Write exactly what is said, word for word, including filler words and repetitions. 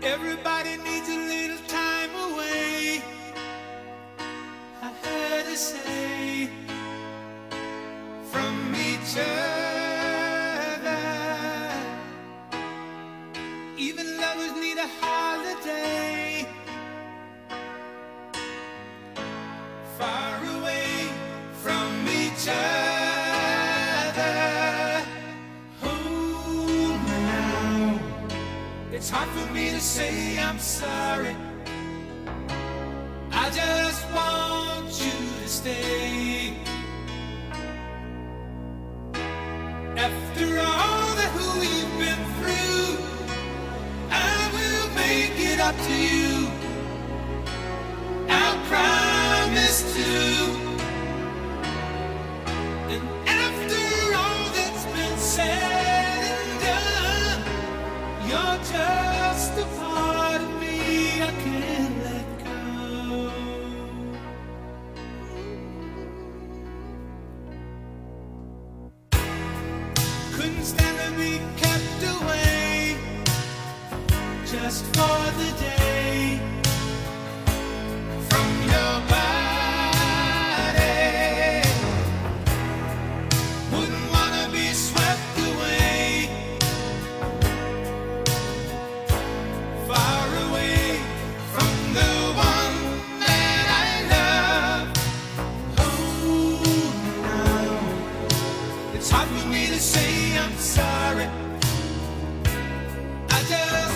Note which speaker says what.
Speaker 1: Everybody needs a little time away, I heard her say, from each other. Even lovers need a holiday, far away from each other. Hold me now. It's hard for me to say I'm sorry. I just want you to stay. After all that we've been through, I will make it up to you. I'll promise to. And after all that's been said and done, you're just a part of me I can't let go. Couldn't stand to be kept away just for the day from your body. Wouldn't wanna be swept away, far away from the one that I love. Oh, now it's hard for me to say I'm sorry. I just